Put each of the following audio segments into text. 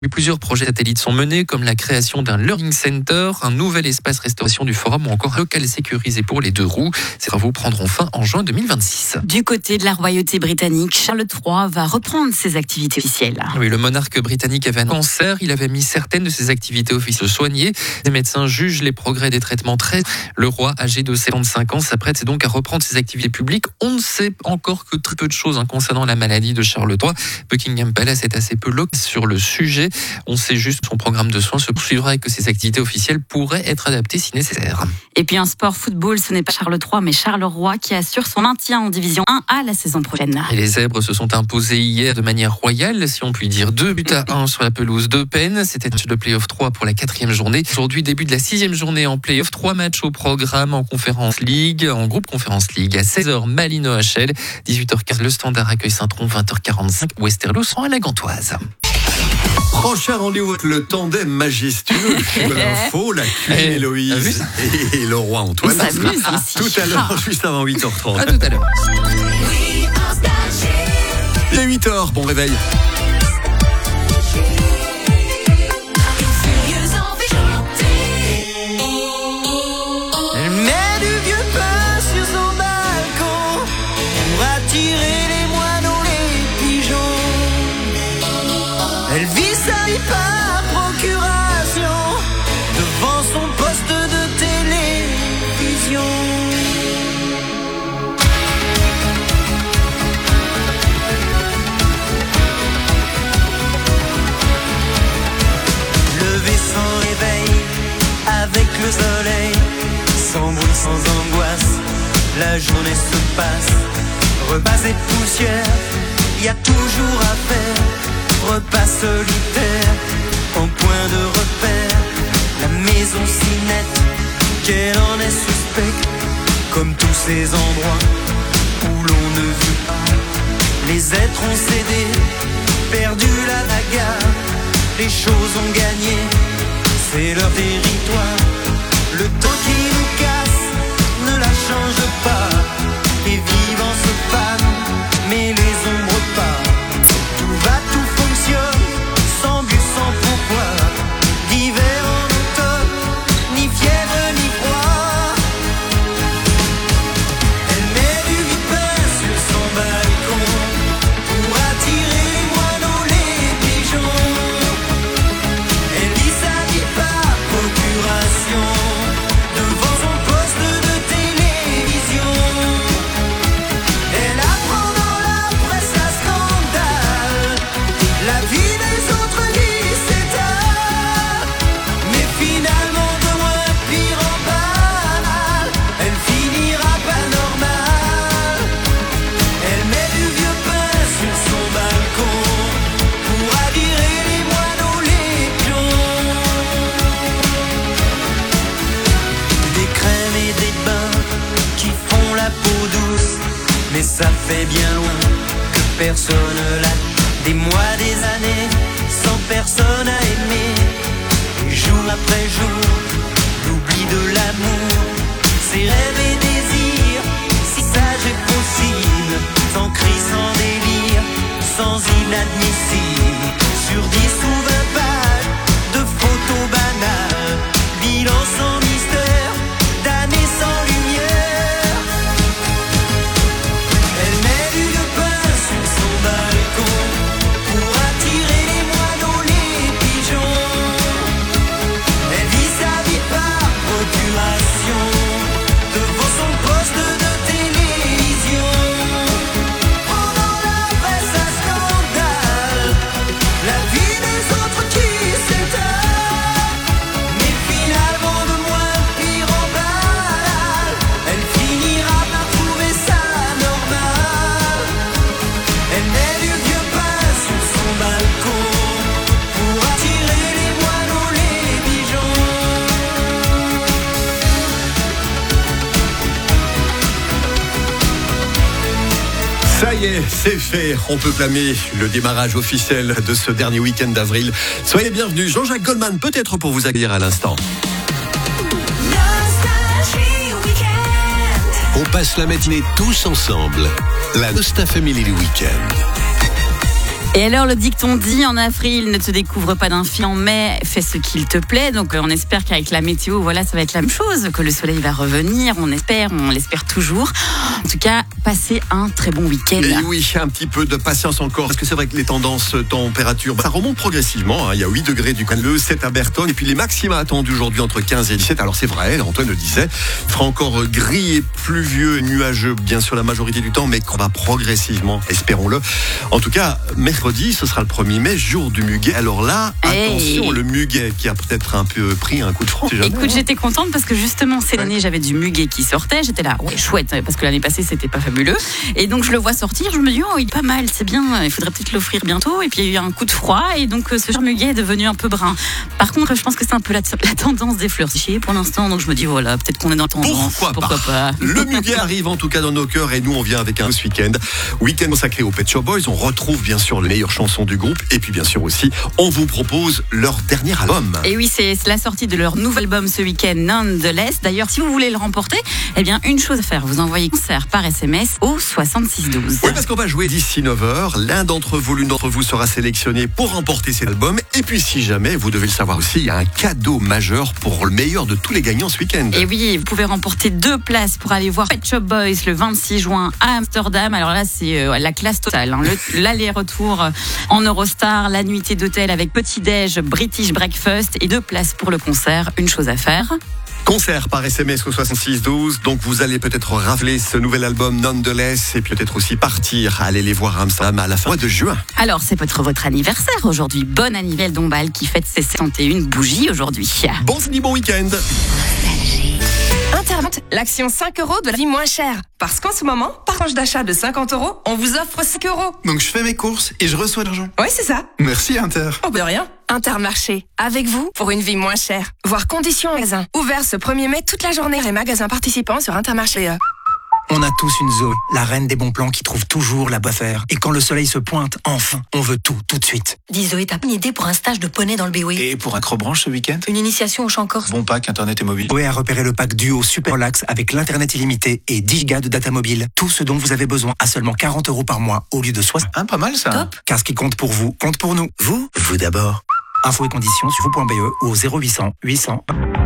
Plusieurs projets satellites sont menés, comme la création d'un learning center, un nouvel espace restauration du forum ou encore un local sécurisé pour les 2 roues. Ces travaux prendront fin en juin 2026. Du côté de la royauté britannique, Charles III va reprendre ses activités officielles. Oui, le monarque britannique avait un cancer. Il avait mis certaines de ses activités officielles soignées. Les médecins jugent les progrès des traitements très. Le roi, âgé de 75 ans, s'apprête donc à reprendre ses activités publiques. On ne sait encore que très peu de choses concernant la maladie de Charles III. Buckingham Palace est assez peu loquace sur le sujet. On sait juste que son programme de soins se poursuivra et que ses activités officielles pourraient être adaptées si nécessaire. Et puis un sport football, ce n'est pas Charles III mais Charleroi qui assure son maintien en division 1A la saison prochaine. Et les Zèbres se sont imposés hier de manière royale, si on peut dire, 2-1 sur la pelouse d'Eupen. C'était le play-off 3 pour la 4e journée. Aujourd'hui, début de la 6e journée en play-off. 3 matchs au programme en Conference League, en groupe Conference League. À 16h, Malines HL. 18h15, le Standard accueille Saint-Tron. 20h45, Westerlo sont à la Gantoise. Prochain rendez-vous avec le tandem majestueux de l'info, la Queen Héloïse et le roi Antoine. Tout à l'heure, juste avant 8h30. À tout à l'heure. Il est 8h, bon réveil. Elle met du vieux pain sur son balcon pour attirer les moineaux, les pigeons. Elle vit sa vie par procuration devant son poste de télévision. Levé sans réveil, avec le soleil, sans bruit, sans angoisse, la journée se passe. Repas et poussière, y a toujours à faire. Repas solitaire, en point de repère. La maison si nette, qu'elle en est suspecte. Comme tous ces endroits où l'on ne vit pas. Les êtres ont cédé, perdu la bagarre. Les choses ont gagné, c'est leur territoire. Le temps qui nous casse ne la change pas. Les vivants se fanent, mais les ombres pas. Tout va, tout fonctionne, sans but, sans pourquoi. D'hiver en automne, ni fièvre ni froid. Elle met du vipin sur son balcon pour attirer les moineaux, les pigeons. Elle lit sa vie par procuration devant son poste de télévision. Elle apprend dans la presse à scandale la vie des autres qui s'étale. Mais finalement de moins pire en banal, elle finira pas normale. Elle met du vieux pain sur son balcon pour attirer les moineaux, les pions. Des crèmes et des bains qui font la peau douce, mais ça fait bien loin que personne l'a. Des mois, des années, sans personne à aimer. Et jour après jour, l'oubli de l'amour, ses rêves et désirs, si sage est possible, sans cri, sans délire, sans inadmissible. Sur 10 ou 20 pages de photos banales, bilan sans mystère, d'années sans lumière. Elle met du vieux pain sur son balcon pour attirer les moineaux, les pigeons. Elle vit sa vie par procuration devant son poste de télévision. Pendant la presse à scandale, la vie des autres qui s'étale. Mais finalement de moins pire en banal, elle finira par trouver ça normal. Elle met du vieux pain sur son balcon pour attirer les moineaux, les pigeons. Ça y est, c'est fait. On peut clamer le démarrage officiel de ce dernier week-end d'avril. Soyez bienvenus. Jean-Jacques Goldman, peut-être pour vous accueillir à l'instant. On passe la matinée tous ensemble. La Nostra Family du week-end. Et alors le dicton dit en avril ne te découvre pas d'un film, en mai fais ce qu'il te plaît. Donc on espère qu'avec la météo, voilà, ça va être la même chose, que le soleil va revenir, on l'espère toujours. En tout cas, passez un très bon week-end. Et oui, un petit peu de patience encore, parce que c'est vrai que les tendances température, ça remonte progressivement, hein. Il y a 8 degrés du Canleu, 7 à Berton, et puis les maxima attendus aujourd'hui entre 15 et 17. Alors c'est vrai, Antoine le disait, il fera encore gris et pluvieux, nuageux, bien sûr la majorité du temps, mais qu'on va progressivement, espérons-le. En tout cas, mercredi, ce sera le 1er mai, jour du muguet. Alors là, attention, le muguet qui a peut-être un peu pris un coup de franc. Écoute, j'étais contente parce que justement, cette année, j'avais du muguet qui sortait. J'étais là, ouais, chouette, parce que l'année passée, c'était pas fabuleux. Et donc, je le vois sortir. Je me dis, oh, il est pas mal, c'est bien. Il faudrait peut-être l'offrir bientôt. Et puis, il y a eu un coup de froid. Et donc, ce genre muguet est devenu un peu brun. Par contre, je pense que c'est un peu la tendance des fleurs séchées pour l'instant. Donc, je me dis, voilà, peut-être qu'on est dans le tendance. Pourquoi pas. Le muguet arrive en tout cas dans nos cœurs. Et nous, on vient avec un ce week-end. Week-end consacré aux Pet Shop Boys. On retrouve bien sûr les meilleures chansons du groupe. Et puis, bien sûr aussi, on vous propose leur dernier album. Et oui, c'est la sortie de leur nouvel album ce week-end, Nonetheless. D'ailleurs, si vous voulez le remporter, eh bien, une chose à faire, vous envoyez concert par SMS au 6612. Oui, parce qu'on va jouer d'ici 9h. L'une d'entre vous sera sélectionné pour remporter cet album. Et puis, si jamais, vous devez le savoir aussi, il y a un cadeau majeur pour le meilleur de tous les gagnants ce week-end. Et oui, vous pouvez remporter 2 places pour aller voir Pet Shop Boys le 26 juin à Amsterdam. Alors là, c'est la classe totale, hein. L'aller-retour en Eurostar, la nuitée d'hôtel avec petit-déj, British Breakfast et 2 places pour le concert. Une chose à faire. Concert par SMS au 6612. Donc vous allez peut-être rafler ce nouvel album Nonetheless et peut-être aussi partir, aller les voir à Amsterdam à la fin de juin. Alors c'est peut-être votre anniversaire aujourd'hui. Bon anniversaire Dombal qui fête ses 71 bougies aujourd'hui. Bon samedi, bon week-end. Internet, l'action 5 € de la vie moins chère. Parce qu'en ce moment, par tranche d'achat de 50 €, on vous offre 5 €. Donc je fais mes courses et je reçois l'argent. Oui, c'est ça. Merci Inter. Oh, de rien. Intermarché, avec vous pour une vie moins chère. Voir conditions en magasin. Ouvert ce 1er mai toute la journée. Les magasins participants sur Intermarché. On a tous une Zoé, la reine des bons plans qui trouve toujours la bonne affaire. Et quand le soleil se pointe, enfin, on veut tout de suite. Dis Zoé, t'as une idée pour un stage de poney dans le BOE? Et pour Acrobranche ce week-end? Une initiation au chant corse. Bon pack, internet et mobile. Zoé a repéré le pack duo super relax avec l'internet illimité et 10 Go de data mobile. Tout ce dont vous avez besoin à seulement 40 € par mois au lieu de 60. Ah, pas mal ça. Top. Car ce qui compte pour vous, compte pour nous. Vous d'abord. Infos et conditions sur vous.be ou au 0800 800.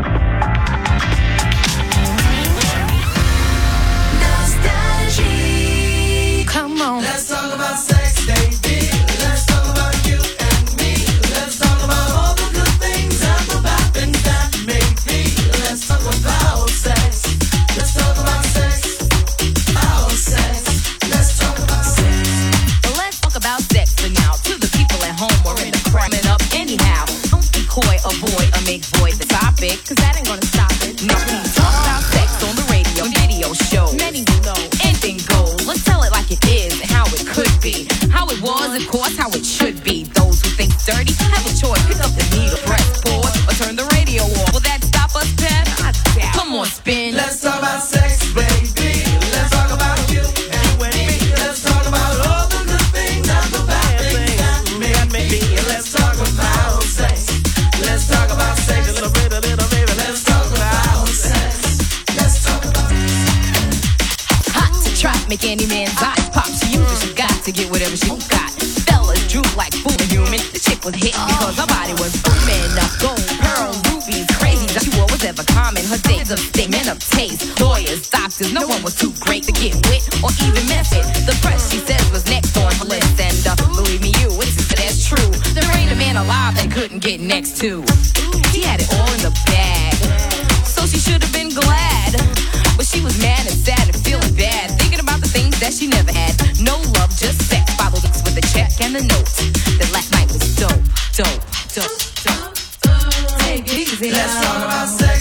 Come on. Let's talk about sex, baby. Let's talk about you and me. Let's talk about all the good things and the bad things that make me. Let's talk about sex. Let's talk about sex. Our sex. Let's talk about sex. Well, let's talk about sex for now. To the people at home or in the cramming up anyhow. Don't be coy, avoid, or make void the topic, cause that ain't gonna stop it. No, we talk about sex on the radio, video show. Many will know anything goes. Let's tell it like it is and how it could be. How it was, of course, how it should be. Those who think dirty have a choice. Pick up the needle, press pause, or turn the radio off. Will that stop us, Pep? Come on, spin. Let's talk about sex, baby. Let's talk about you and me. Let's talk about all the good things and the bad things that make me. Let's talk about sex. Let's talk about sex. Little baby. Let's talk about sex. Let's talk about Hot to trap, make any man's eyes pop. She uses she got to get whatever she got. Fellas droop like fool human. The chick was hit because her body was booming. Up gold, pearl, rubies, crazy. She wore was ever common. Her days of statement of taste. Lawyers, doctors, no one was too great to get with or even mess it. The press she says was next on her list, and believe me, that's true. There ain't a man alive that couldn't get next to. He had it all in the bag, so she should have been glad. But she was mad and sad and feeling bad, thinking about the things that she never had. No love, just sex. Followed this with a check and a note. That last night was dope. Take it easy. Let's talk about sex.